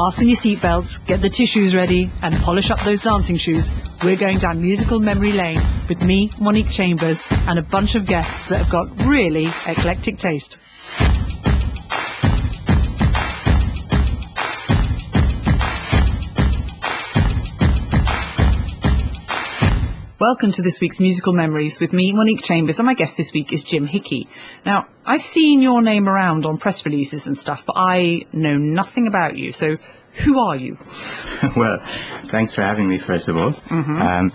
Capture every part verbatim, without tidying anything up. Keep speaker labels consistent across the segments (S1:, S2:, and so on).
S1: Fasten your seatbelts, get the tissues ready, and polish up those dancing shoes. We're going down musical memory lane with me, Monique Chambers, and a bunch of guests that have got really eclectic taste. Welcome to this week's Musical Memories with me, Monique Chambers, and my guest this week is Jim Hickey. Now, I've seen your name around on press releases and stuff, but I know nothing about you, so who are you?
S2: Well, thanks for having me, first of all.
S1: Mm-hmm.
S2: Um,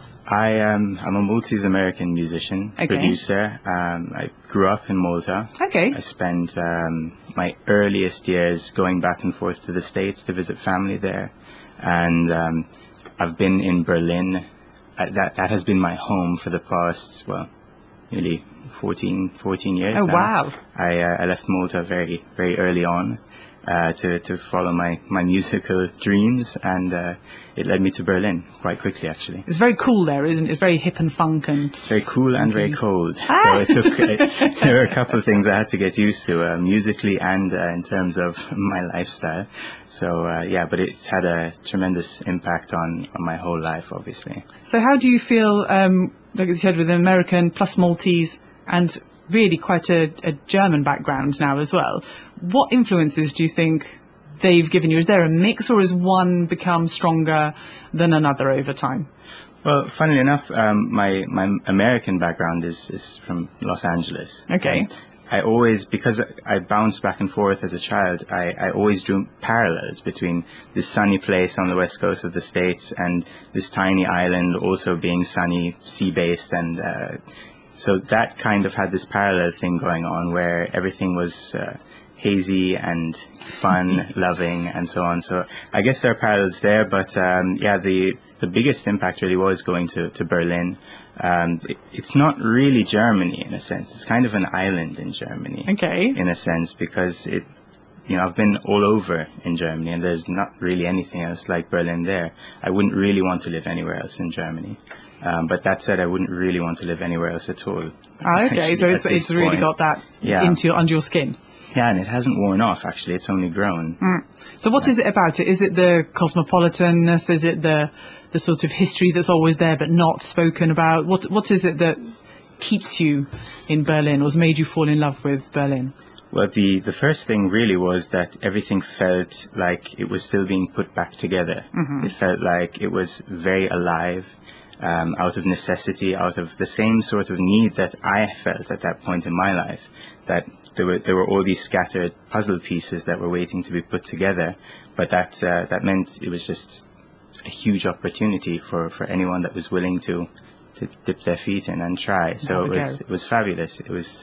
S2: I am I'm a Maltese-American musician,
S1: Okay.
S2: producer. Um, I grew up in Malta.
S1: Okay.
S2: I spent um, my earliest years going back and forth to the States to visit family there. And um, I've been in Berlin. Uh, that that has been my home for the past, well, nearly fourteen, fourteen years
S1: Oh,
S2: now.
S1: wow.
S2: I, uh, I left Malta very, very early on uh, to, to follow my, my musical dreams, and uh, it led me to Berlin quite quickly, actually.
S1: It's very cool there, isn't it? It's very hip and funk and...
S2: It's very cool and very cold.
S1: Ah!
S2: So it took, it, there were a couple of things I had to get used to, uh, musically and uh, in terms of my lifestyle. So, uh, yeah, but it's had a tremendous impact on, on my whole life, obviously.
S1: So how do you feel, um, like you said, with an American plus Maltese and really quite a, a German background now as well? What influences do you think they've given you? Is there a mix, or has one become stronger than another over time?
S2: Well, funnily enough, um, my, my American background is, is from Los Angeles.
S1: Okay.
S2: And I always, because I bounced back and forth as a child, I, I always drew parallels between this sunny place on the west coast of the States and this tiny island also being sunny, sea-based. And uh, so that kind of had this parallel thing going on where everything was uh, hazy and fun, loving, and so on. So I guess there are parallels there, but um, yeah, the the biggest impact really was going to, to Berlin. Um, it, it's not really Germany in a sense. It's kind of an island in Germany.
S1: Okay.
S2: In a sense, because it, you know, I've been all over in Germany, and there's not really anything else like Berlin there. I wouldn't really want to live anywhere else in Germany. Um, but that said, I wouldn't really want to live anywhere else at all.
S1: Ah, okay,
S2: actually,
S1: so it's
S2: at this
S1: it's really
S2: point.
S1: got that
S2: Yeah.
S1: into your, under your skin.
S2: Yeah, and it hasn't worn off, actually. It's only grown.
S1: Mm. So what is it about it? Is it the cosmopolitanness? Is it the the sort of history that's always there but not spoken about? What What is it that keeps you in Berlin, or has made you fall in love with Berlin?
S2: Well, the, the first thing really was that everything felt like it was still being put back together.
S1: Mm-hmm.
S2: It felt like it was very alive, um, out of necessity, out of the same sort of need that I felt at that point in my life, that there were there were all these scattered puzzle pieces that were waiting to be put together. But that uh, that meant it was just a huge opportunity for, for anyone that was willing to, to dip their feet in and try. So it was it was fabulous. It was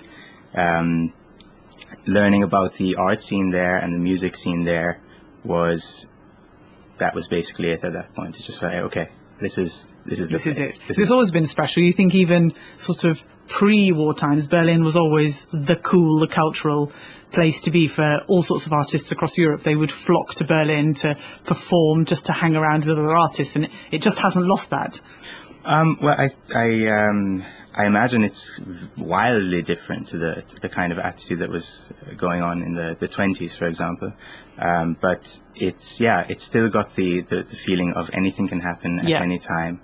S2: um, learning about the art scene there and the music scene there was that was basically it at that point. It's just like, okay, this is this is the
S1: This is
S2: place.
S1: it.
S2: This
S1: It's
S2: is
S1: always been special. You think even sort of pre-war times, Berlin was always the cool, the cultural place to be for all sorts of artists across Europe. They would flock to Berlin to perform, just to hang around with other artists, and it, it just hasn't lost that.
S2: Um, well, I I um, I imagine it's wildly different to the to the kind of attitude that was going on in the the twenties, for example. Um, but it's yeah, it's still got the, the, the feeling of anything can happen at
S1: Yeah.
S2: any time.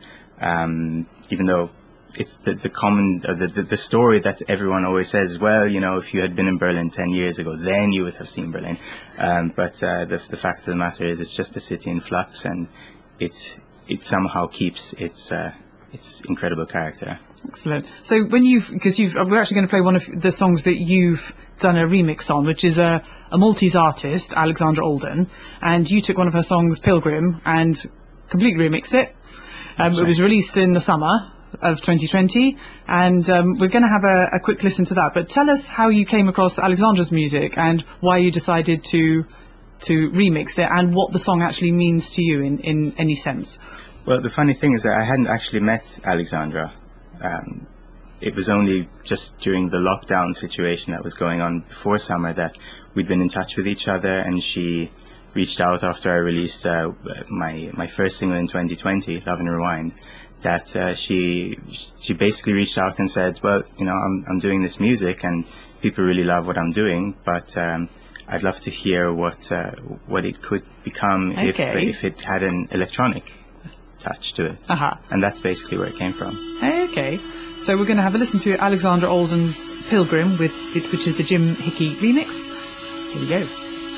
S2: Um, even though it's the the common uh, the, the the story that everyone always says. Well, you know, if you had been in Berlin ten years ago, then you would have seen Berlin. Um, but uh, the the fact of the matter is, it's just a city in flux, and it's it somehow keeps its uh, its incredible character.
S1: Excellent. So when you've, because you've, we're actually going to play one of the songs that you've done a remix on, which is a, a Maltese artist, Alexandra Alden, and you took one of her songs, Pilgrim, and completely remixed it. Um,
S2: That's
S1: it was
S2: right.
S1: released in the summer of twenty twenty, and um, we're going to have a, a quick listen to that. But tell us how you came across Alexandra's music and why you decided to to remix it, and what the song actually means to you in, in any sense.
S2: Well, the funny thing is that I hadn't actually met Alexandra. Um, it was only just during the lockdown situation that was going on before summer that we'd been in touch with each other, and she reached out after I released uh, my my first single in twenty twenty, Love and Rewind. That uh, she she basically reached out and said, well, you know, I'm I'm doing this music and people really love what I'm doing, but um, I'd love to hear what uh, what it could become if
S1: Okay.
S2: if it had an electronic touch to it.
S1: Uh-huh.
S2: And that's basically where it came from.
S1: Okay. So we're going to have a listen to Alexander Alden's Pilgrim, with which is the Jim Hickey remix. Here we go.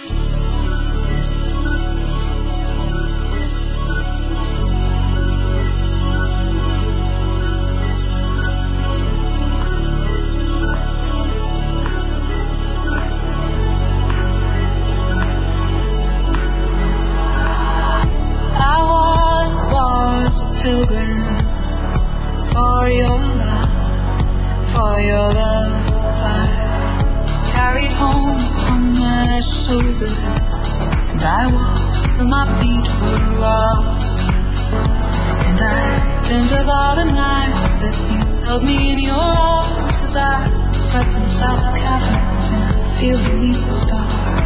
S3: Pilgrim, for your love, for your love I carried home on my shoulder, and I walked till my feet were raw, and I dreamed of all the nights that you held me in your arms as I slept inside the caverns in the field beneath the stars.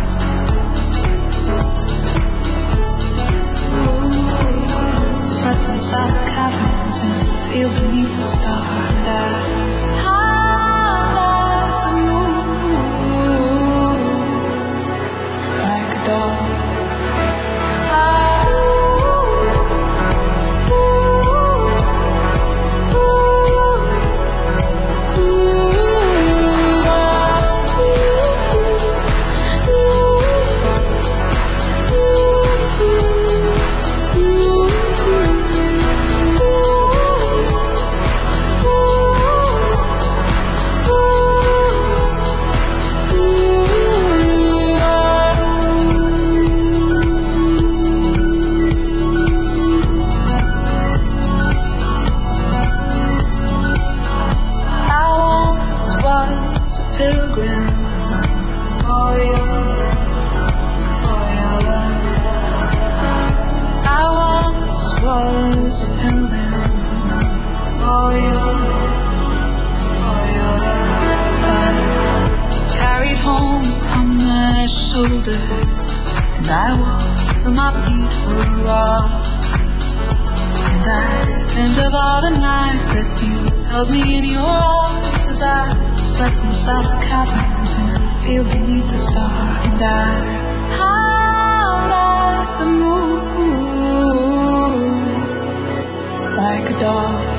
S3: Slept inside the caverns in the field beneath the stars. And I howled at the moon like a dog. Pilgrim, for your, for your love. I once was a pilgrim, for your, for your love. I carried home on my shoulders, and I walked till my feet were raw, and I dreamed of all the nights that you held me in your arms as I slept inside the caverns in the field beneath the stars. And I howled at the moon like a dog.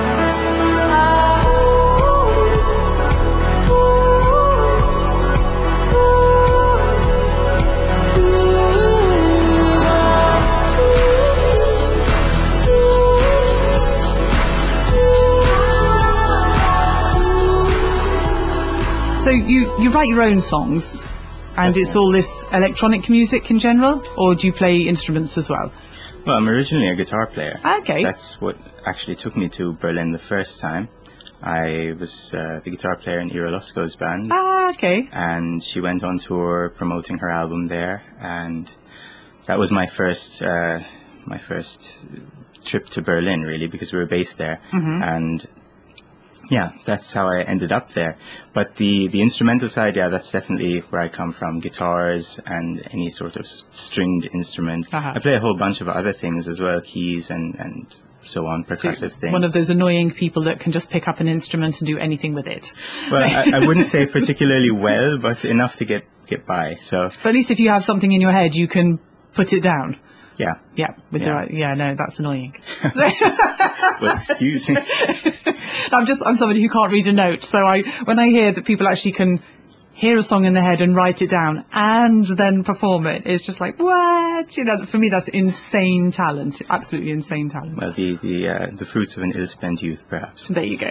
S1: So you, you write your own songs, and it's all this electronic music in general, or do you play instruments as well?
S2: Well, I'm originally a guitar player.
S1: Okay.
S2: That's what actually took me to Berlin the first time. I was uh, the guitar player in Ira Losko's band.
S1: Ah, okay.
S2: And she went on tour promoting her album there, and that was my first uh, my first trip to Berlin, really, because we were based there. Mm-hmm. And yeah, that's how I ended up there. But the, the instrumental side, yeah, that's definitely where I come from. Guitars and any sort of stringed instrument.
S1: Uh-huh.
S2: I play a whole bunch of other things as well, keys and, and so on, percussive
S1: So
S2: things.
S1: one of those annoying people that can just pick up an instrument and do anything with it.
S2: Well, I, I wouldn't say particularly well, but enough to get, get by. So,
S1: But at least if you have something in your head, you can put it down.
S2: yeah.
S1: Yeah, with
S2: Yeah.
S1: the right, yeah, no, that's annoying.
S2: Well, excuse me.
S1: I'm just, I'm somebody who can't read a note, so I, when I hear that people actually can hear a song in their head and write it down and then perform it, it's just like, what? You know, for me, that's insane talent, absolutely insane talent.
S2: Well, the, the, uh, the fruits of an ill-spent youth, perhaps.
S1: There you go.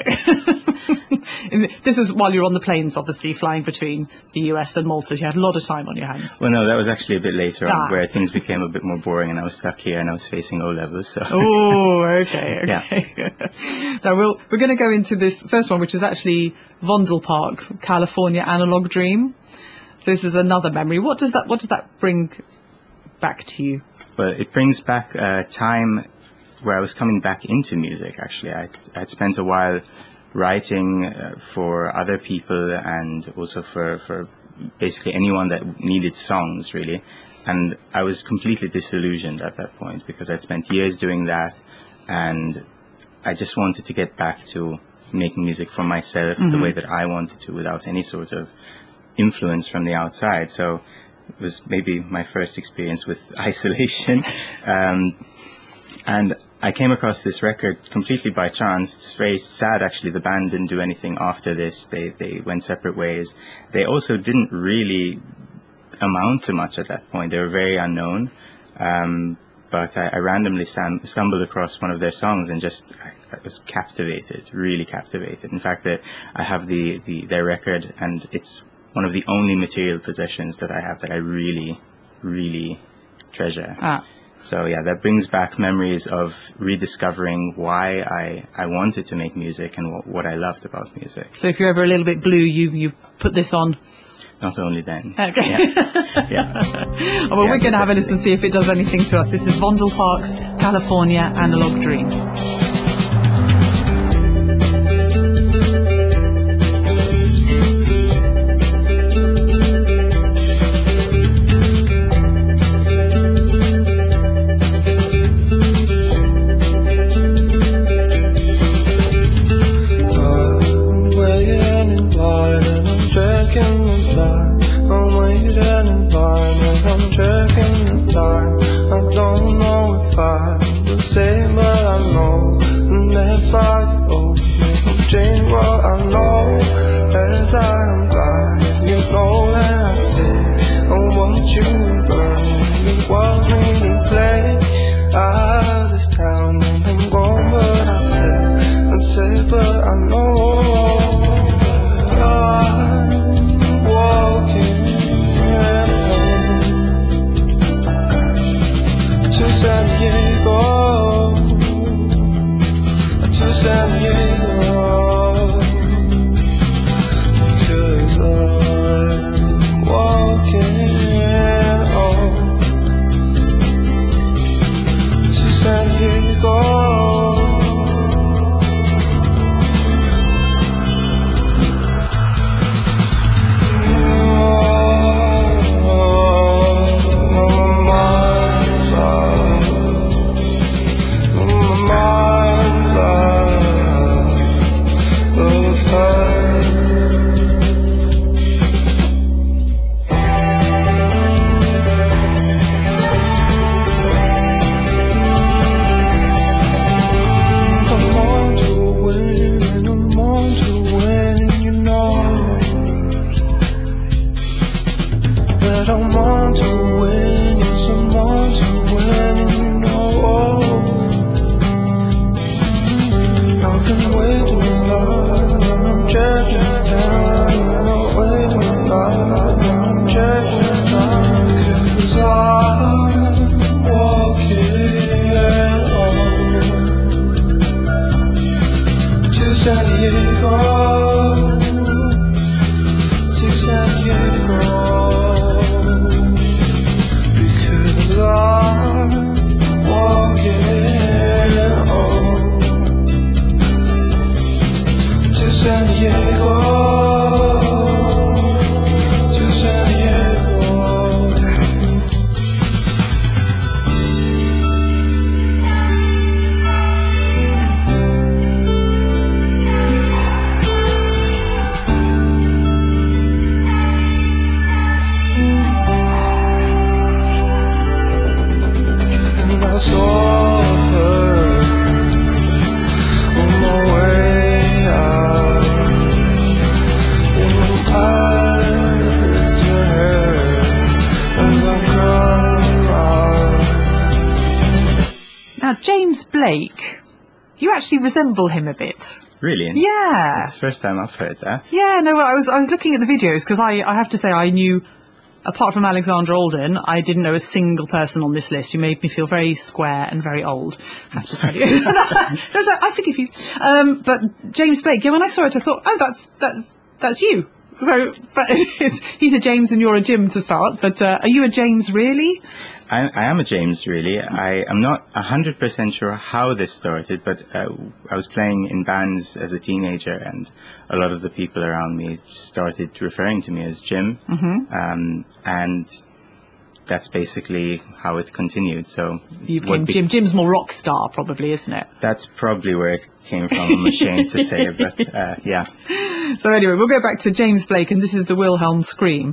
S1: And this is while you're on the planes, obviously, flying between the U S and Malta. You had a lot of time on your hands.
S2: Well, no, that was actually a bit later
S1: Ah.
S2: on, where things became a bit more boring, and I was stuck here, and I was facing O-levels, so...
S1: Oh, okay, okay. Now we'll, we're going to go into this first one, which is actually Vondel Park, California Analog Dream. So this is another memory. What does that, what does that bring back to you?
S2: Well, it brings back a time where I was coming back into music, actually. I had spent a while writing uh, for other people, and also for, for basically anyone that needed songs, really. And I was completely disillusioned at that point, because I'd spent years doing that, and I just wanted to get back to making music for myself, mm-hmm. the way that I wanted to, without any sort of influence from the outside. So it was maybe my first experience with isolation. Um, and I came across this record completely by chance. It's very sad, actually. The band didn't do anything after this. They they went separate ways. They also didn't really amount to much at that point. They were very unknown. Um, but I, I randomly stum- stumbled across one of their songs and just I, I was captivated, really captivated. In fact, the, I have the, the their record, and it's one of the only material possessions that I have that I really, really treasure.
S1: Ah.
S2: So yeah, that brings back memories of rediscovering why I, I wanted to make music and what, what I loved about music.
S1: So if you're ever a little bit blue, you, you put this on.
S2: Not only then.
S1: Okay.
S2: Yeah. yeah.
S1: Oh, well,
S2: Yeah,
S1: we're going to have a
S2: definitely.
S1: listen, see if it does anything to us. This is Vondel Park's California Analog Dream. James Blake, you actually resemble him a bit.
S2: Really?
S1: Yeah.
S2: It's the first time I've heard that.
S1: Yeah, no, well, I was I was looking at the videos because I, I have to say I knew, apart from Alexandra Alden, I didn't know a single person on this list. You made me feel very square and very old, I have to tell you. no, so I forgive you. Um, but James Blake, yeah, when I saw it, I thought, oh, that's that's that's you. So, but it's, he's a James and you're a Jim to start. But uh, are you a James really?
S2: I, I am a James, really. I am not one hundred percent sure how this started, but uh, I was playing in bands as a teenager, and a lot of the people around me started referring to me as Jim. Mm-hmm. Um, and that's basically how it continued. So
S1: you became be- Jim. Jim's more rock star, probably, isn't it?
S2: That's probably where it came from. I'm ashamed to say, but uh, yeah.
S1: So anyway, we'll go back to James Blake, and this is the Wilhelm Scream.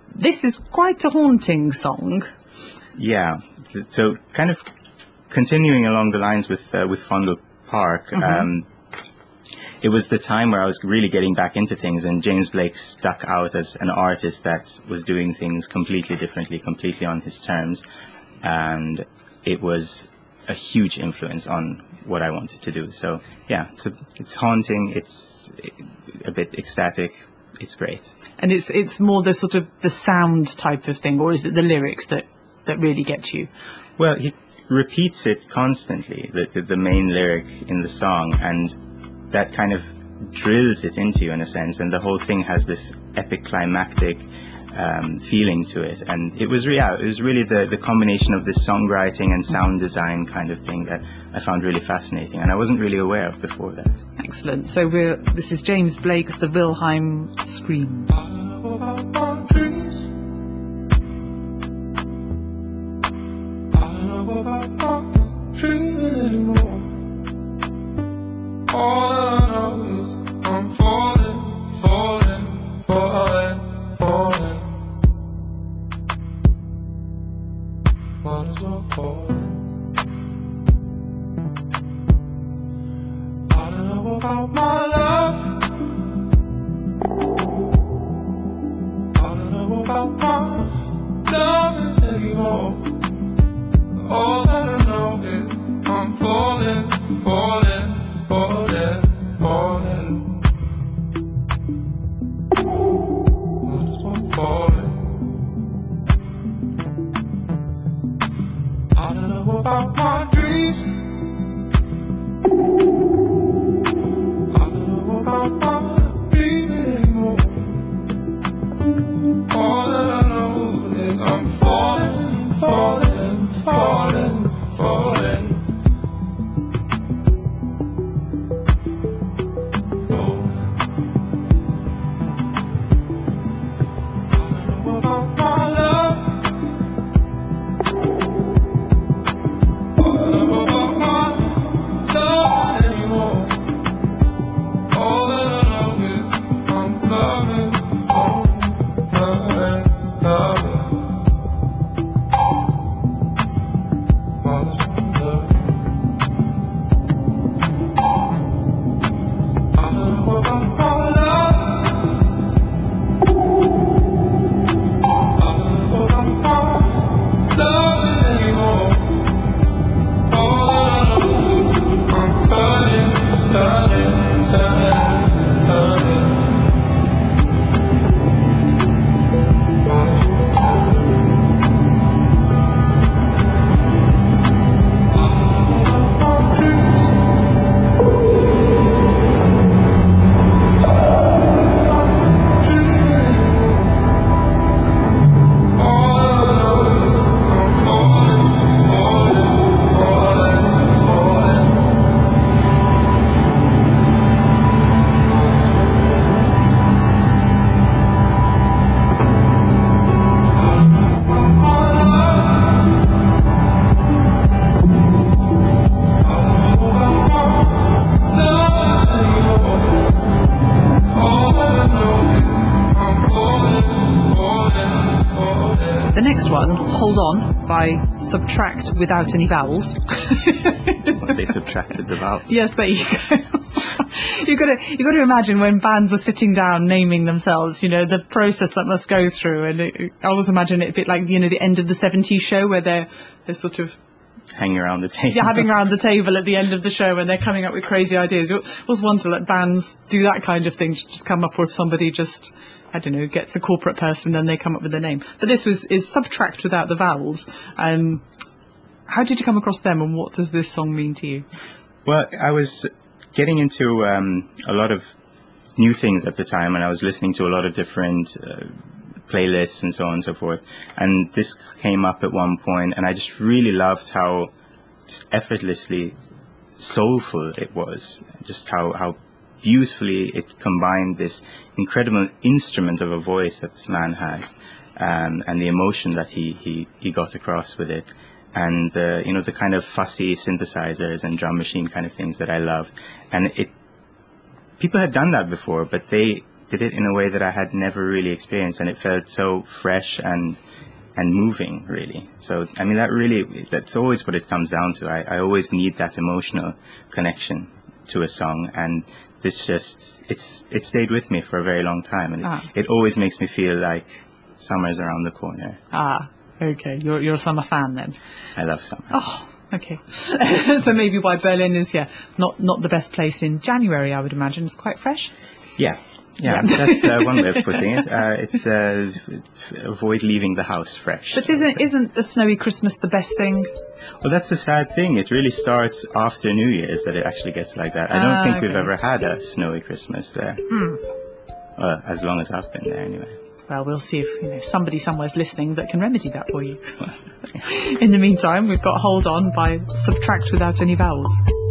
S1: this is quite a haunting song.
S2: Yeah. Th- So kind of continuing along the lines with uh, with Fondle Park, um, it was the time where I was really getting back into things, and James Blake stuck out as an artist that was doing things completely differently, completely on his terms, and it was a huge influence on what I wanted to do. So yeah, so it's haunting, it's a bit ecstatic, it's great.
S1: And it's it's more the sort of the sound type of thing, or is it the lyrics that, that really get you?
S2: Well, he repeats it constantly, the, the, the main lyric in the song, and that kind of drills it into you in a sense, and the whole thing has this epic climactic um, feeling to it. And it was, re- yeah, it was really the, the combination of this songwriting and sound design kind of thing that I found really fascinating, and I wasn't really aware of before that.
S1: Excellent. So we're this is James Blake's The Wilhelm Scream.
S3: All I know is I'm falling, falling, falling, falling. Might as well falling. I don't know about my love. I don't know about my love anymore. All that I know is I'm falling, falling. Falling, falling, I just want falling. I don't know about my dreams. I don't know about my dreams anymore. All that I know is I'm falling, falling, falling, falling.
S1: The next one, Hold On, by Subtract Without Any Vowels.
S2: Well, they subtracted the vowels.
S1: Yes, there you go. You've got to you've got to imagine when bands are sitting down naming themselves, you know, the process that must go through. And it, I always imagine it a bit like, you know, the end of the seventies show where they're, they're sort of
S2: Hanging around the table.
S1: yeah, having around the table at the end of the show when they're coming up with crazy ideas. You always wonder that bands do that kind of thing, just come up, or if somebody just, I don't know, gets a corporate person and they come up with a name. But this was is Subtract Without the Vowels. Um, how did you come across them, and what does this song mean to you?
S2: Well, I was getting into um, a lot of new things at the time, and I was listening to a lot of different uh, playlists and so on and so forth. And this came up at one point, and I just really loved how just effortlessly soulful it was. Just how, how beautifully it combined this incredible instrument of a voice that this man has, um, and the emotion that he, he, he got across with it. And the, you know, the kind of fussy synthesizers and drum machine kind of things that I love. And it, people had done that before, but they did it in a way that I had never really experienced, and it felt so fresh and and moving, really. So, I mean, that really, that's always what it comes down to. I, I always need that emotional connection to a song, and this just, it's it stayed with me for a very long time, and
S1: Ah.
S2: it, it always makes me feel like summer's around the corner.
S1: Ah, okay. You're you're a summer fan then.
S2: I love summer.
S1: Oh, okay. So maybe why Berlin is, yeah, not not the best place in January, I would imagine. It's quite fresh.
S2: Yeah. Yeah,
S1: Yeah.
S2: that's uh, one way of putting it. Uh, it's uh, avoid leaving the house fresh.
S1: But isn't isn't a snowy Christmas the best thing?
S2: Well, that's the sad thing. It really starts after New Year's that it actually gets like that. I don't
S1: Ah,
S2: think we've
S1: okay.
S2: ever had a snowy Christmas there.
S1: Hmm.
S2: Well, as long as I've been there, anyway.
S1: Well, we'll see if you know somebody somewhere's listening that can remedy that for you. In the meantime, we've got Hold On by Subtract Without Any Vowels.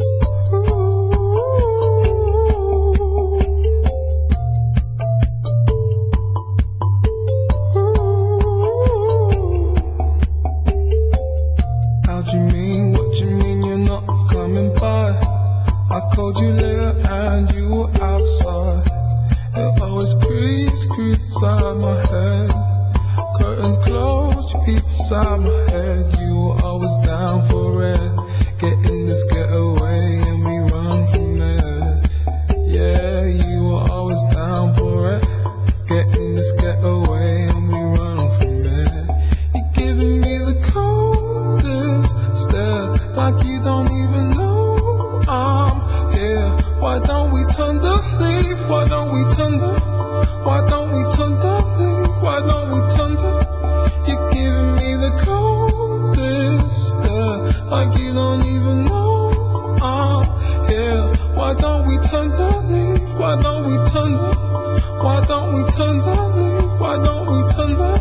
S4: How'd you mean? What you mean you're not coming by? I called you later and you were outside. It always creeps, creeps inside my head. Curtains closed, you peep inside my head. You were always down for it. Getting this getaway and we run from it. Yeah, you were always down for it. Getting this getaway and we run from it. You're giving me the coldest stare, like you don't even know I'm here. Why don't we turn the leaf? Why don't we turn the? Why don't we turn the leaf? Why don't we turn the? You're giving me the coldest stare, like you don't even know I'm here. Why don't we turn the leaf? Why don't we turn the? Why don't we turn the leaf? Why don't we turn the?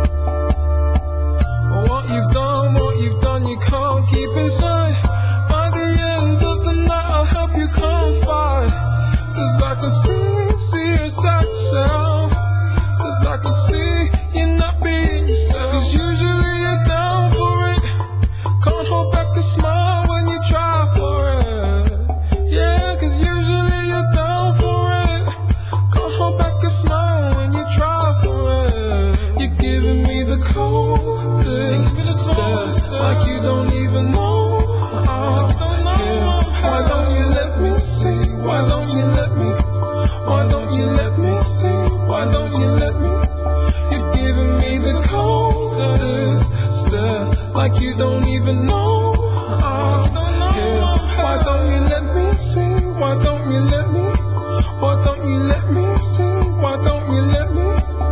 S4: What you've done, what you've done, you can't keep inside. By the end of the night, I'll help you confide. Cause I can see, see inside yourself. Cause I can see you're not being yourself. Cause usually you're down for it. Can't hold back a smile when you try for it. Yeah, cause usually you're down for it. Can't hold back a smile when you try for it. You're giving me the coldest stare, like you don't even know I'm here. Why don't you let me see? Why don't you let me? Why don't you let me see? Why don't you let me? You're giving me the coldest stare, like you don't even know I'm here. Why don't you let me see? Why don't you let me? Why don't you let me see? Why don't you let me?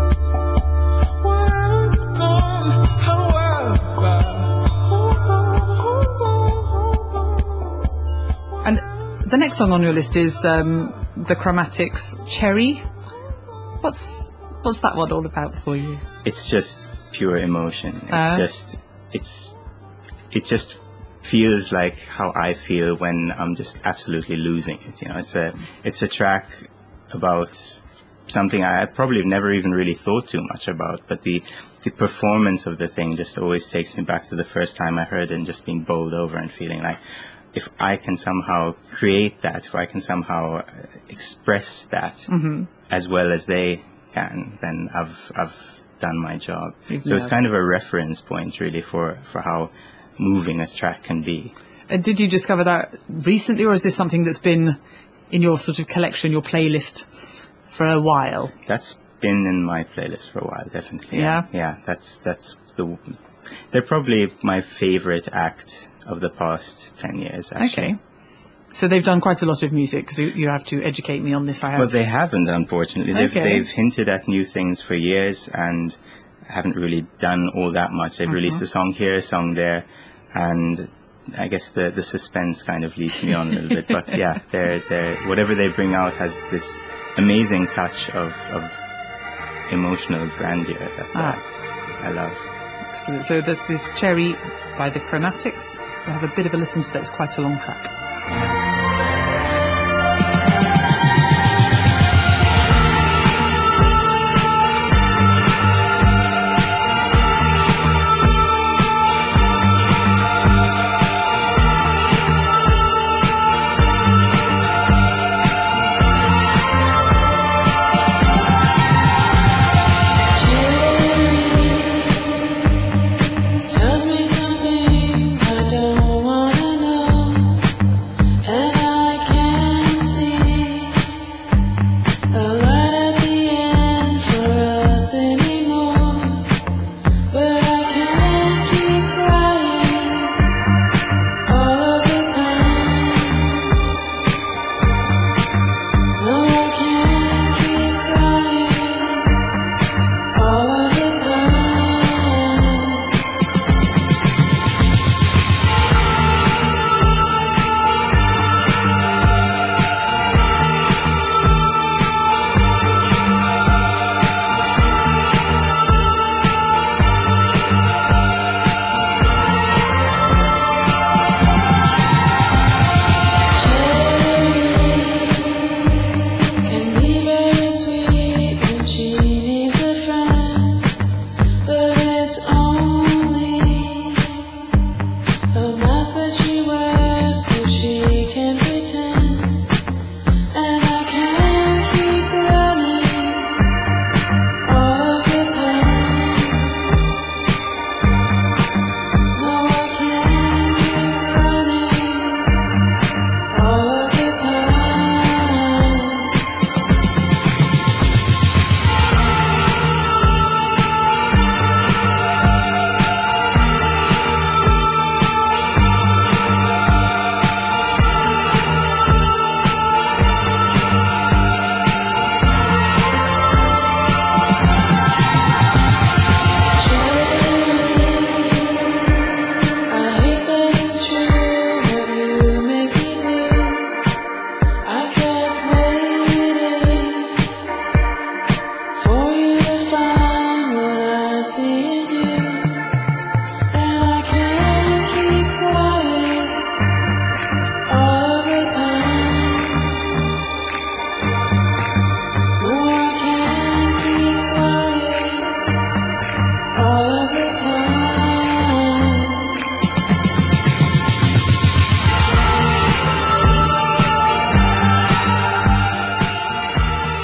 S4: Whatever you've done, however bad, hold on, hold on, hold on.
S1: And the next song on your list is um, The Chromatics' Cherry. What's what's that one all about for you?
S2: It's just pure emotion. It's
S1: Uh.
S2: just, it's, it just feels like how I feel when I'm just absolutely losing it. You know, it's a, it's a track about something I probably never even really thought too much about, but the, the performance of the thing just always takes me back to the first time I heard it and just being bowled over and feeling like, if I can somehow create that, if I can somehow uh, express that
S1: Mm-hmm.
S2: as well as they can, then I've I've done my job.
S1: You've
S2: so it's
S1: nailed
S2: kind of a reference point, really, for, for how moving a track can be.
S1: And did you discover that recently, or is this something that's been in your sort of collection, your playlist, for a while?
S2: That's been in my playlist for a while, definitely.
S1: Yeah?
S2: Yeah, that's that's the. They're probably my favorite act of the past ten years, actually.
S1: Okay. So they've done quite a lot of music, because you, you have to educate me on this. I have.
S2: Well, they haven't, unfortunately. They've,
S1: Okay.
S2: they've hinted at new things for years and haven't really done all that much. They've released a song here, a song there, and I guess the, the suspense kind of leads me on a little bit. But yeah, they're, they're, whatever they bring out has this amazing touch of, of emotional grandeur that uh,
S1: Ah.
S2: I love.
S1: Excellent. So this is Cherry by The Chromatics. We'll have a bit of a listen to that. It's quite a long track.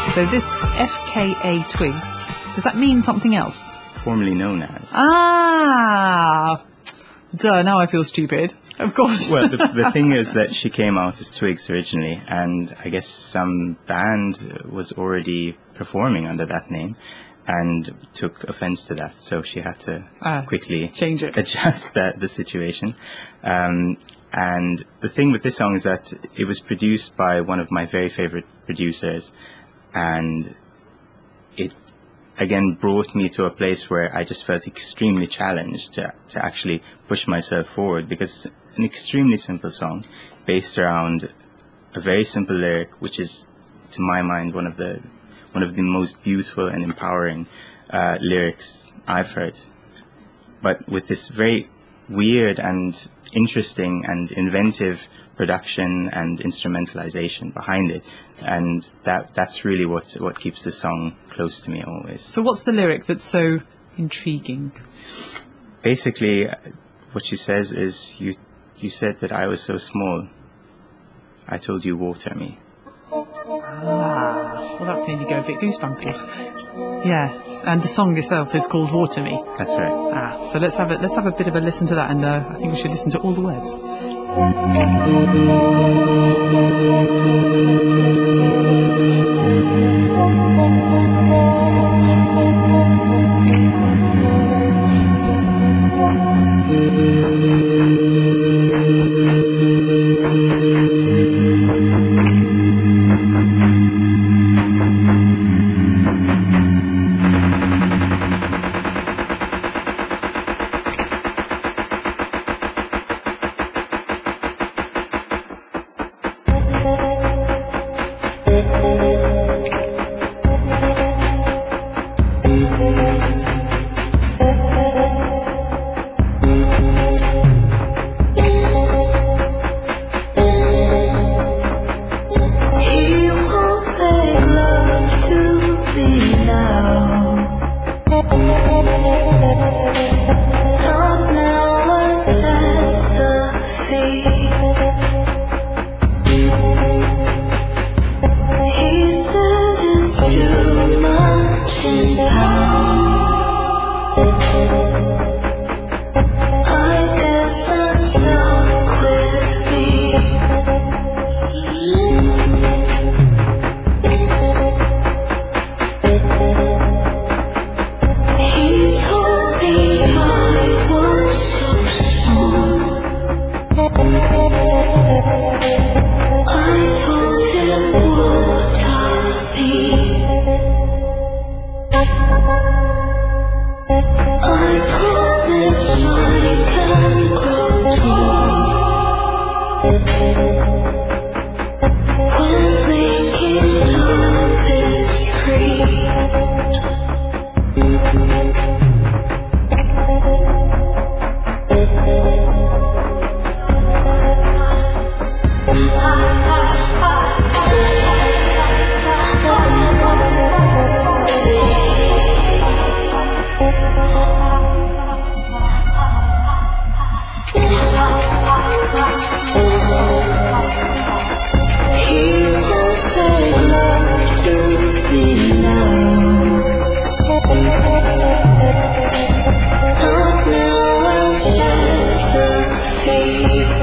S1: So this F K A Twigs, does that mean something else?
S2: Formerly known as.
S1: Ah, duh, now I feel stupid. Of course.
S2: Well, the, the thing is that she came out as Twigs originally, and I guess some band was already performing under that name and took offense to that, so she had to
S1: Ah,
S2: quickly
S1: change it.
S2: adjust that, the situation. Um, and the thing with this song is that it was produced by one of my very favorite producers, and it again brought me to a place where I just felt extremely challenged to, to actually push myself forward, because it's an extremely simple song based around a very simple lyric, which is, to my mind, one of the one of the most beautiful and empowering uh, lyrics I've heard. But with this very weird and interesting and inventive production and instrumentalization behind it, and that that's really what what keeps the song close to me always.
S1: So what's the lyric that's so intriguing?
S2: Basically, uh, what she says is, you you said that I was so small. I told you water me.
S1: Ah, well, that's made me go a bit goosebumpy. Yeah, and the song itself is called Water Me.
S2: That's right.
S1: Ah, so let's have a let's have a bit of a listen to that, and uh, I think we should listen to all the words.
S3: He won't make love to me now. Not now, I set the feet. He said it's too much in pound. I guess I'm stuck with me. He told me I was so small. I told him water me. I promise I can grow tall. When making love is free. He won't make love to me now. Not now, I'll set the feet.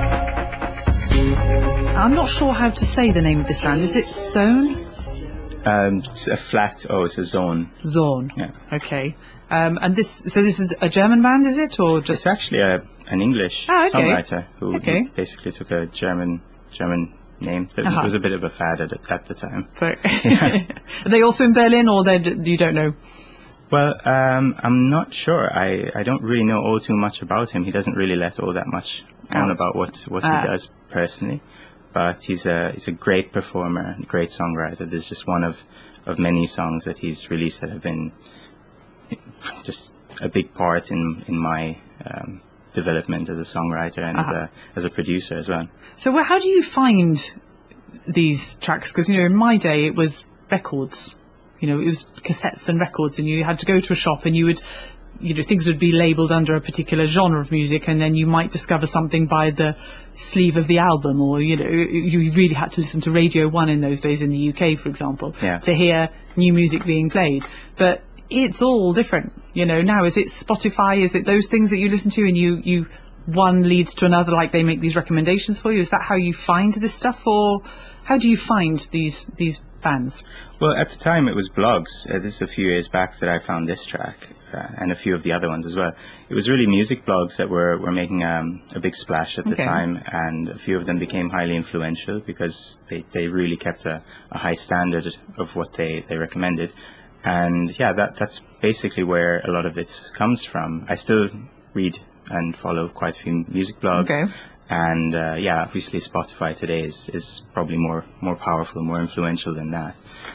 S1: I'm not sure how to say the name of this band. Is it Zone?
S2: Um, it's a flat. Oh, it's a zone.
S1: Zorn.
S2: Yeah.
S1: Okay. Um, and this, so this is a German band, is it, or just?
S2: It's actually a, an English
S1: Ah, okay.
S2: songwriter who,
S1: Okay.
S2: who basically took a German German name. It
S1: Uh-huh.
S2: was a bit of a fad at, it- at the time.
S1: So, are they also in Berlin, or they you don't know?
S2: Well, um, I'm not sure. I, I don't really know all too much about him. He doesn't really let all that much on
S1: Out.
S2: about what, what
S1: Ah.
S2: he does personally. But he's a he's a great performer, great songwriter. There's just one of, of many songs that he's released that have been just a big part in in my um, development as a songwriter and as
S1: Uh-huh.
S2: a as a producer as well.
S1: So, wh- how do you find these tracks? Because you know, in my day, it was records. You know, it was cassettes and records, and you had to go to a shop and you would you know, things would be labelled under a particular genre of music, and then you might discover something by the sleeve of the album, or, you know, you really had to listen to Radio One in those days in the U K, for example,
S2: Yeah.
S1: to hear new music being played. But it's all different, you know, now. Is it Spotify? Is it those things that you listen to and you, you one leads to another, like they make these recommendations for you? Is that how you find this stuff, or how do you find these these bands?
S2: Well, at the time it was blogs. Uh, this is a few years back that I found this track, uh, and a few of the other ones as well. It was really music blogs that were, were making um, a big splash at the
S1: Okay.
S2: time, and a few of them became highly influential because they, they really kept a, a high standard of what they, they recommended. And yeah, that that's basically where a lot of it comes from. I still read and follow quite a few music blogs.
S1: Okay.
S2: And uh, yeah, obviously Spotify today is, is probably more more powerful, more influential than that.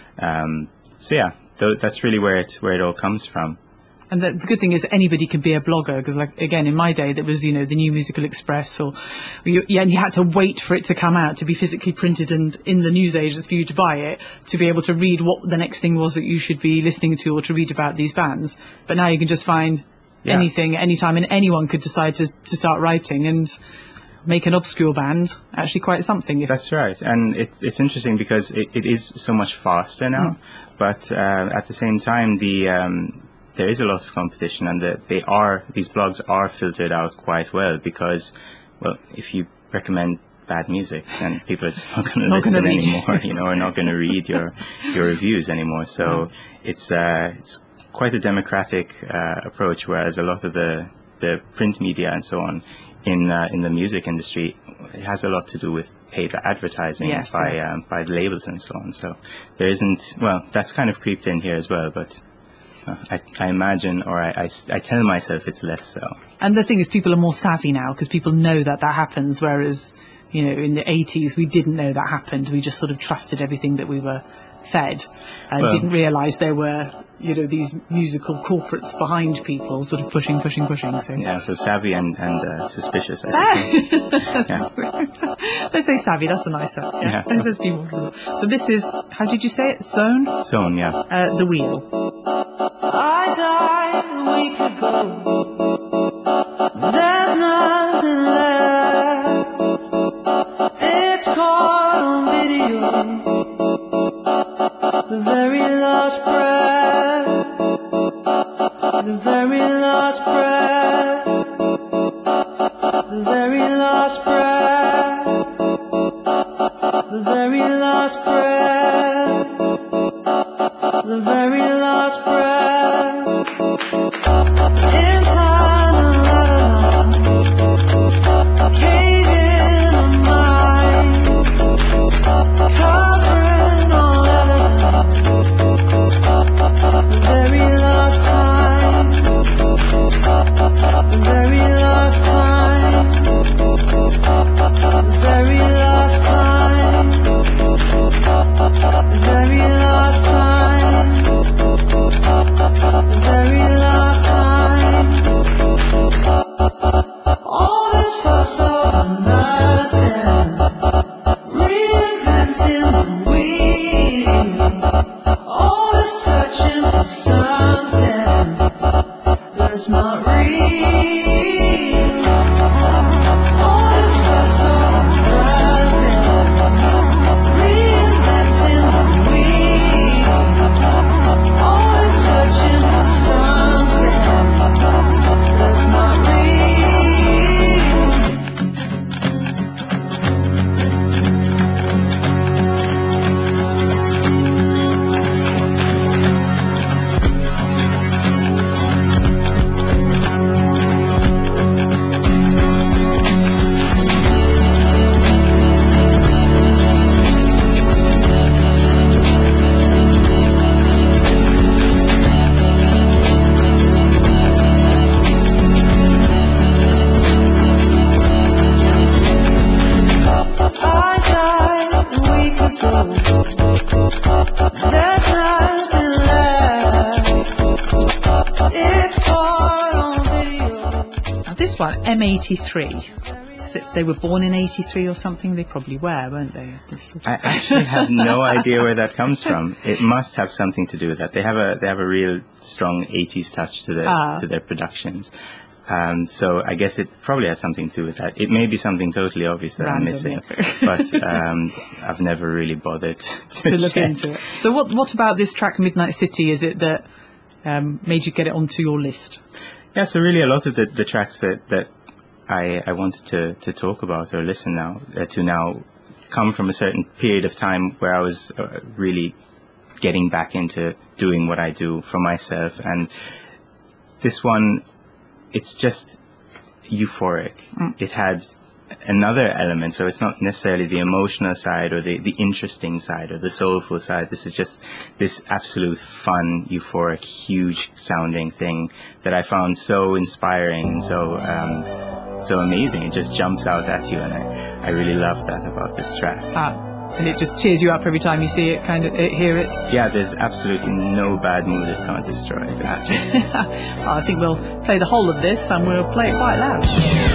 S2: Um, so yeah, th- that's really where it where it all comes from.
S1: And the, the good thing is anybody can be a blogger, because, like, again, in my day, there was, you know, the New Musical Express, or you, yeah, and you had to wait for it to come out to be physically printed and in the newsagents for you to buy it, to be able to read what the next thing was that you should be listening to, or to read about these bands. But now you can just find
S2: Yeah.
S1: anything, anytime, and anyone could decide to, to start writing and make an obscure band actually quite something. If,
S2: That's right, and it's it's interesting because it, it is so much faster now, but uh, at the same time, the um, there is a lot of competition, and the, they are these blogs are filtered out quite well because, well, if you recommend bad music, then people are just not going to
S1: Not
S2: listen
S1: gonna read
S2: anymore,
S1: it.
S2: you know, or not going to read your your reviews anymore. So it's uh, it's quite a democratic uh, approach, whereas a lot of the the print media and so on in uh, in the music industry, it has a lot to do with paid advertising
S1: Yes,
S2: by
S1: yeah.
S2: um, by the labels and so on. So there isn't, well, that's kind of creeped in here as well, but uh, I, I imagine, or I, I s- I tell myself it's less so.
S1: And the thing is, people are more savvy now because people know that that happens, whereas, you know, in the eighties, we didn't know that happened. We just sort of trusted everything that we were fed and
S2: Well-
S1: didn't realise there were, you know, these musical corporates behind people sort of pushing, pushing, pushing. So.
S2: Yeah, so savvy and, and uh, suspicious, I suppose. Yeah.
S1: Let's say savvy, that's the nicer. Yeah.
S2: Yeah.
S1: Let's be more. So this is, how did you say it? Zone?
S2: Zone, yeah.
S1: Uh, the Wheel.
S3: I died a week ago. There's nothing left. It's caught on video. The very last breath. The very last breath. The very last breath. The very last breath. The very last breath. In time alone, cave in a mind, covering all evidence. The very last time, the very last time, the very last time, the very last time. The very last time. All this fuss over nothing. Reinventing the wheel. All this searching for something that's not real. All this fuss over nothing. Reinventing the wheel. All this searching for something that's not real. I died a week ago. There's nothing left. It's caught on video.
S1: Now this one, M eighty-three. Is it they were born in eighty-three or something? They probably were, weren't they? This sort of
S2: I
S1: thing.
S2: actually have no idea where that comes from. It must have something to do with that. They have a they have a real strong eighties touch to their
S1: Ah.
S2: to their productions. Um, so I guess it probably has something to do with that. It may be something totally obvious that I'm
S1: Random,
S2: missing,
S1: yes.
S2: but um, I've never really bothered to,
S1: to look
S2: check.
S1: into it. So what what about this track Midnight City is it that um, made you get it onto your list?
S2: Yeah, so really a lot of the, the tracks that, that I, I wanted to, to talk about or listen now uh, to now come from a certain period of time where I was uh, really getting back into doing what I do for myself. And this one, it's just euphoric. Mm. It had another element, so it's not necessarily the emotional side or the, the interesting side or the soulful side. This is just this absolute fun, euphoric, huge sounding thing that I found so inspiring and so um, so amazing. It just jumps out at you, and I, I really love that about this track.
S1: Ah, and it just cheers you up every time you see it, kind of uh, hear it.
S2: Yeah, there's absolutely no bad mood it can't destroy. It's just...
S1: Well, I think we'll play the whole of this and we'll play it quite loud.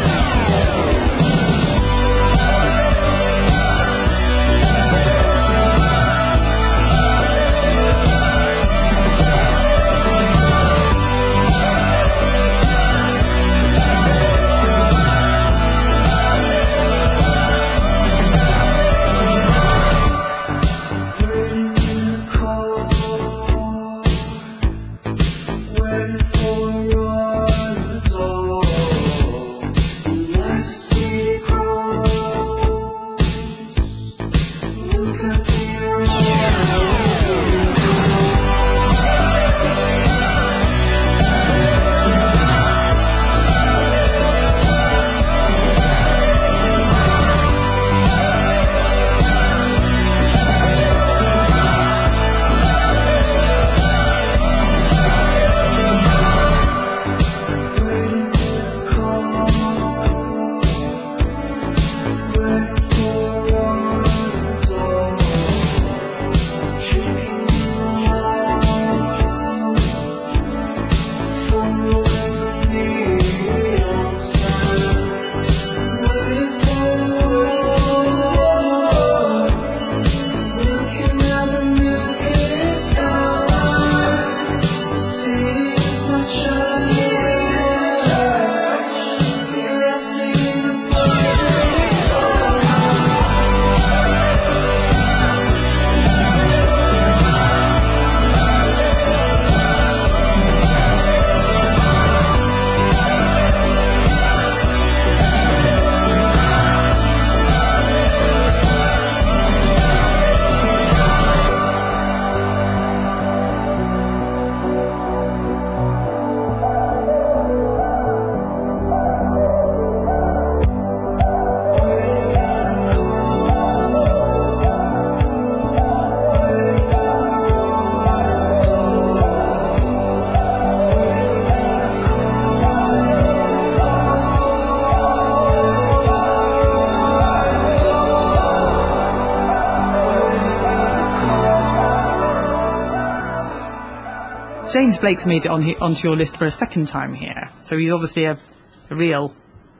S1: James Blake's made it on he- onto your list for a second time here, so he's obviously a, a real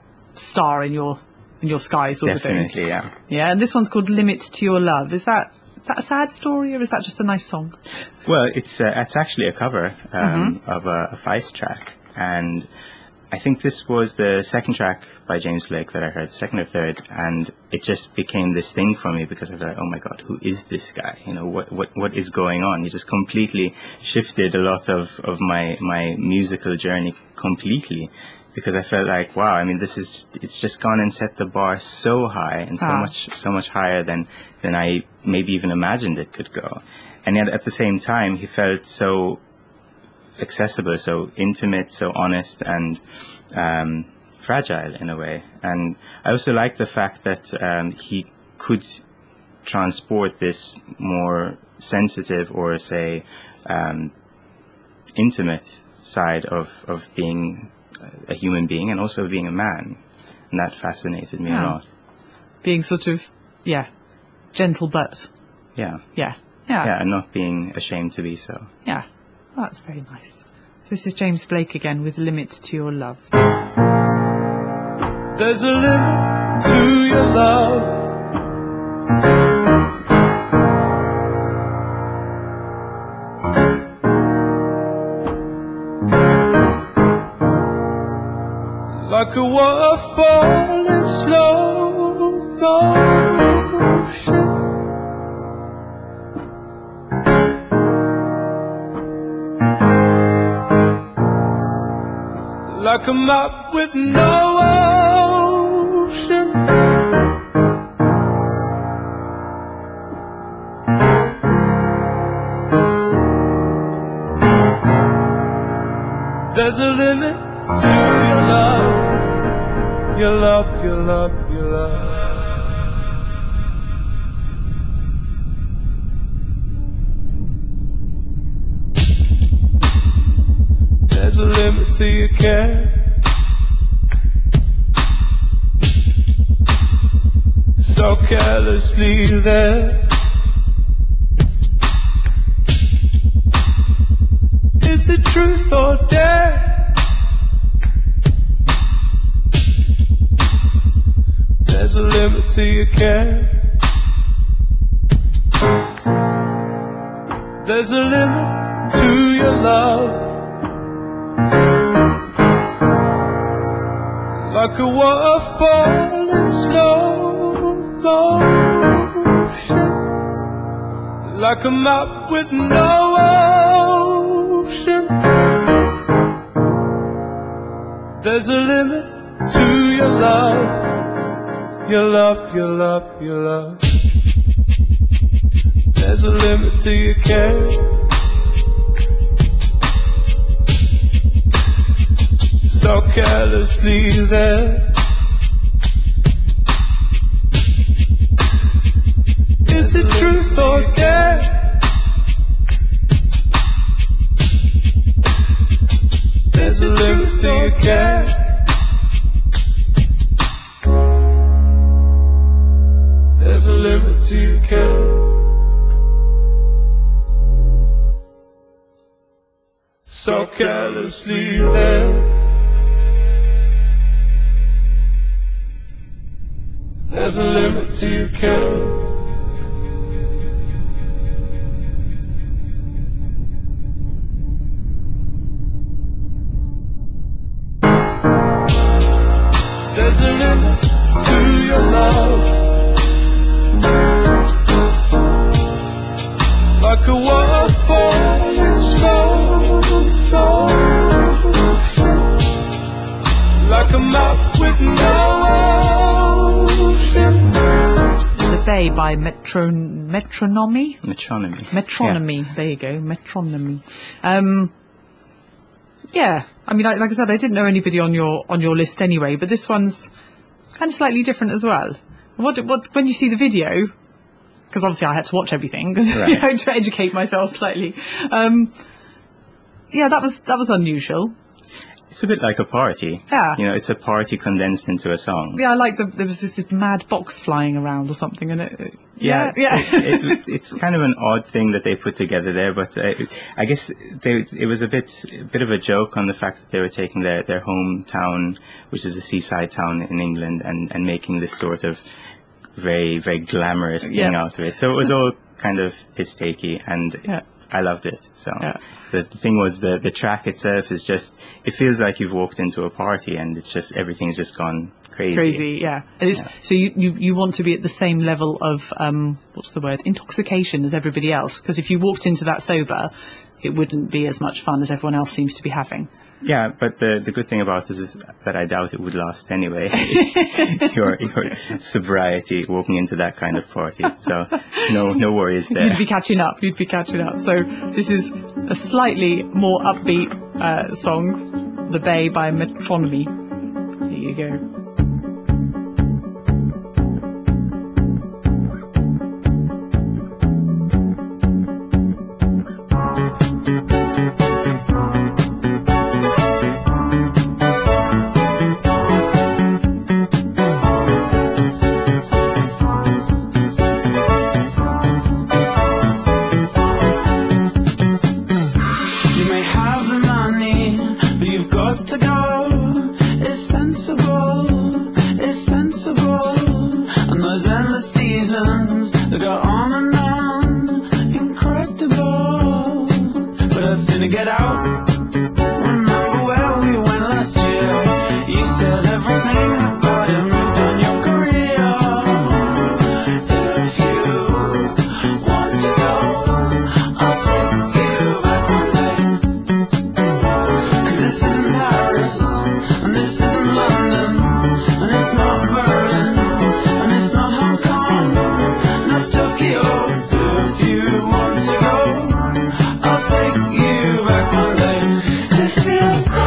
S1: star in your in your sky sort
S2: Definitely,
S1: of thing.
S2: yeah.
S1: Yeah, and this one's called Limit to Your Love. Is that that a sad story, or is that just a nice song?
S2: Well, it's uh, it's actually a cover um,
S1: Mm-hmm.
S2: of a, a Feist track, and I think this was the second track by James Blake that I heard, second or third, and it just became this thing for me because I was like, oh my god, who is this guy? You know, what what what is going on? He just completely shifted a lot of, of my my musical journey completely, because I felt like, wow, I mean, this is it's just gone and set the bar so high and so
S1: Ah.
S2: much so much higher than than I maybe even imagined it could go, and yet at the same time, he felt so accessible, so intimate, so honest, and um, fragile in a way. And I also like the fact that um, he could transport this more sensitive or, say, um, intimate side of, of being a human being and also being a man. And that fascinated me a
S1: Yeah.
S2: lot.
S1: Being sort of, yeah, gentle but,
S2: Yeah.
S1: yeah, yeah,
S2: Yeah, and not being ashamed to be so.
S1: yeah. Oh, that's very nice. So this is James Blake again with Limit to Your Love.
S5: There's a limit
S4: to your love. Like a waterfall in slow motion, like a map with no ocean. There's a limit to your love, your love, your love, your love. There's a limit to your care. So carelessly there. Is it truth or dare? There's a limit to your care. There's a limit to your love. Like a waterfall in slow motion, like a map with no ocean. There's a limit to your love, your love, your love, your love. There's a limit to your care. So carelessly there. Is it truth or dare? There's a limit to your care. There's a limit to your care. So carelessly there. There's a limit to your care. There's a limit to your love. Like a waterfall in slow motion, like a map with no ocean.
S1: The Bay by Metro Metronomy.
S2: Metronomy.
S1: Metronomy.
S2: Yeah.
S1: There you go. Metronomy. Um, yeah. I mean, like, like I said, I didn't know anybody on your on your list anyway, but this one's kind of slightly different as well. What what when you see the video? Because obviously I had to watch everything because
S2: Right.
S1: you know, to educate myself slightly. Um, yeah, that was that was unusual.
S2: It's a bit like a party.
S1: Yeah.
S2: You know, it's a party condensed into a song.
S1: Yeah, I like the there was this, this mad box flying around or something, and it. it
S2: Yeah,
S1: yeah,
S2: It, it, it's kind of an odd thing that they put together there, but uh, I guess they, it was a bit, a bit of a joke on the fact that they were taking their, their hometown, which is a seaside town in England, and, and making this sort of very, very glamorous thing
S1: Yeah.
S2: out of it. So it was all kind of piss-takey, and
S1: Yeah.
S2: I loved it. So
S1: Yeah.
S2: the, the thing was, the, the track itself is just, it feels like you've walked into a party, and it's just, everything's just gone crazy.
S1: crazy. Yeah, it is.
S2: Yeah.
S1: So you, you you want to be at the same level of um what's the word intoxication as everybody else, because if you walked into that sober, it wouldn't be as much fun as everyone else seems to be having.
S2: Yeah, but the the good thing about this is that I doubt it would last anyway. your your sobriety walking into that kind of party, so no no worries there.
S1: You'd be catching up. You'd be catching up. So this is a slightly more upbeat uh, song, "The Bay" by Metronomy. There you go.
S3: You may have the money, but you've got to go. It's sensible. London, and it's not Berlin, and it's not Hong Kong, not Tokyo. If you want to go, I'll take you back one day. It feels so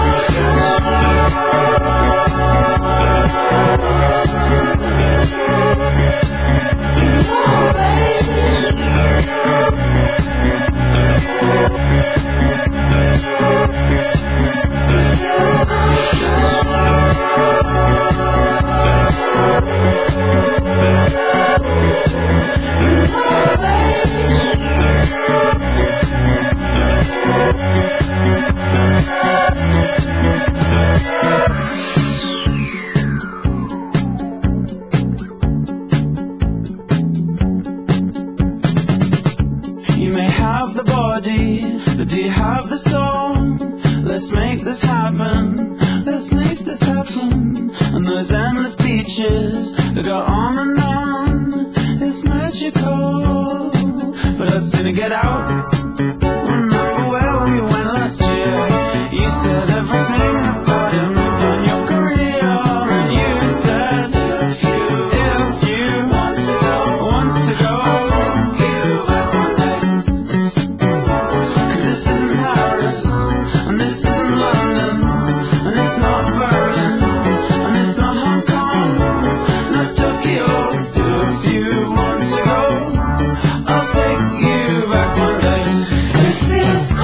S3: You may have the body, but do you have the soul? Let's make this happen, let's make this happen. And those endless beaches that go on and on, it's magical. But I'd sooner get out. Remember where we went last year? You said everything about you moved on your career, and you said if you, if you want to go, want to go, you back one day. 'Cause this isn't Paris, and this isn't London, and it's not Berlin, and it's not Hong Kong, not Tokyo. If you want to go, I'll take you back one day. It feels so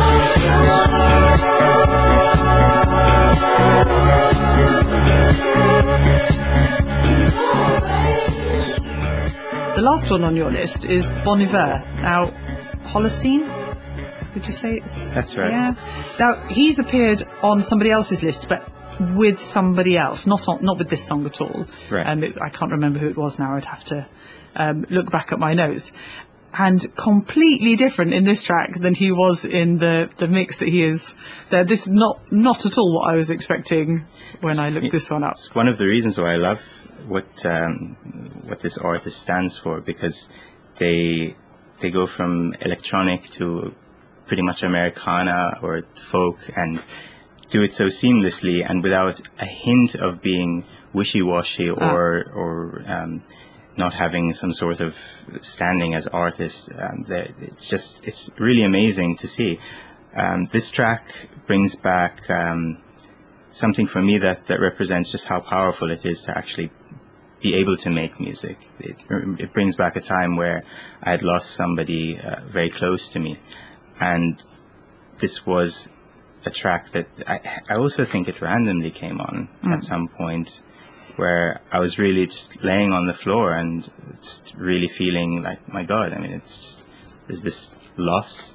S1: The last one on your list is Bon Iver. Now, Holocene? Would you say it's...
S2: That's right.
S1: Yeah. Now, he's appeared on somebody else's list, but with somebody else, not on, not with this song at all.
S2: Right.
S1: Um, it, I can't remember who it was now. I'd have to um, look back at my notes. And completely different in this track than he was in the, the mix that he is there. This is not, not at all what I was expecting when I looked this one up.
S2: It's one of the reasons why I love what um, what this artist stands for, because they they go from electronic to pretty much Americana or folk, and do it so seamlessly and without a hint of being wishy-washy or
S1: Ah.
S2: or um, not having some sort of standing as artists. Um, they're- it's just it's really amazing to see. Um, this track brings back um, something for me that, that represents just how powerful it is to actually be able to make music. It, it brings back a time where I had lost somebody uh, very close to me, and this was a track that I, I also think it randomly came on at some point, where I was really just laying on the floor and just really feeling like, my God, I mean, it's just, there's this loss,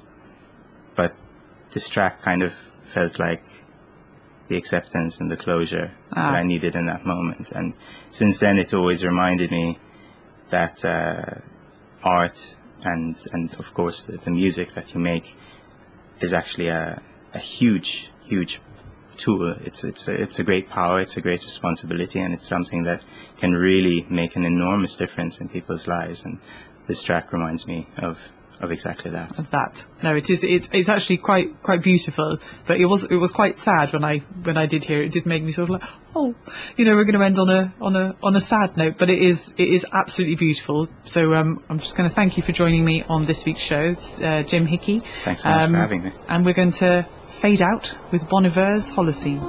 S2: but this track kind of felt like the acceptance and the closure
S1: Ah.
S2: that I needed in that moment. And since then, it's always reminded me that uh, art and, and of course, the, the music that you make is actually a, a huge, huge tool. It's it's a, it's a great power, it's a great responsibility, and it's something that can really make an enormous difference in people's lives. And this track reminds me of of exactly that.
S1: Of that. No, it is. It's it's actually quite quite beautiful. But it was it was quite sad when I when I did hear it. It did make me sort of like, oh, you know, we're going to end on a on a on a sad note. But it is it is absolutely beautiful. So um, I'm just going to thank you for joining me on this week's show, It's, uh, Jim Hickey.
S2: Thanks so much for having me.
S1: And we're going to fade out with Bon Iver's Holocene.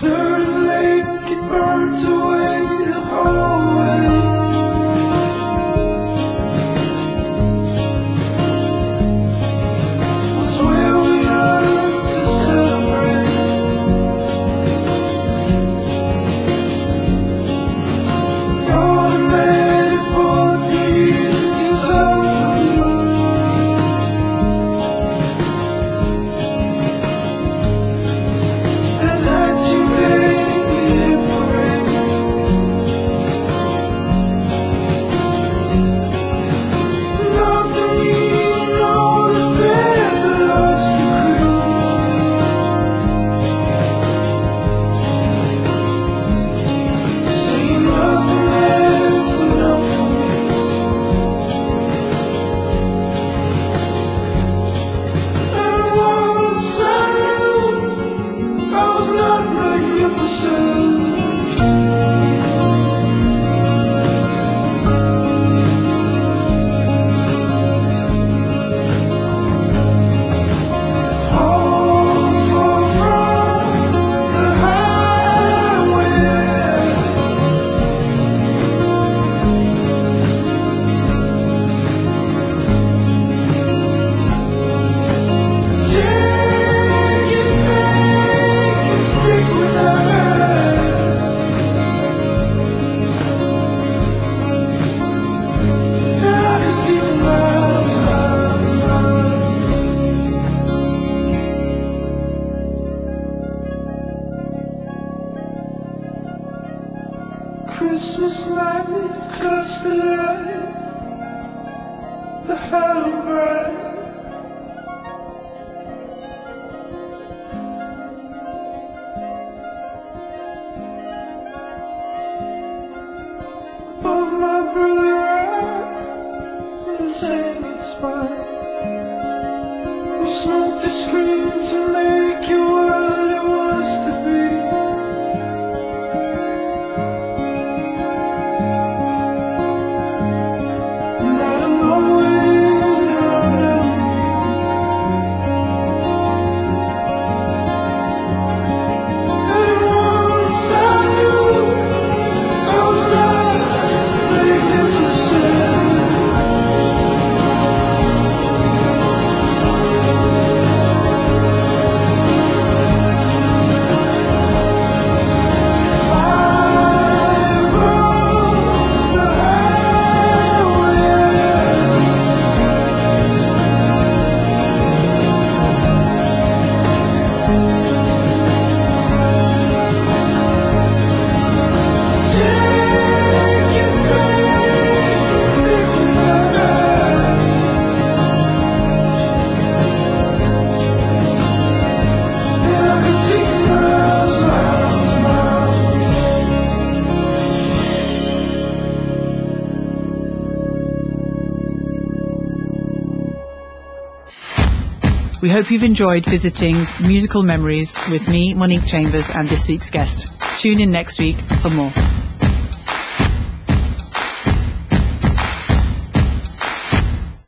S4: Third lake, it burns away the hallway. Was where we learned to celebrate. Automated for the years you told me. And that you made me different. Nothing you know is better lost to creep. Saying nothing that's enough for me. And once I knew I was not magnificent. All far from the highway. Take it back and stick with us. And I can see the miles, miles, miles. Christmas night, clutch the light, the hollow bright. Above my brother right, and saying it's fine. We smoked the screen to make it what it was to be. And I don't know it around me. And once I knew I was not magnificent. I rode the highway. Take it back and stick with us. And I can see miles, miles, miles.
S1: We hope you've enjoyed visiting Musical Memories with me, Monique Chambers, and this week's guest. Tune in next week for more.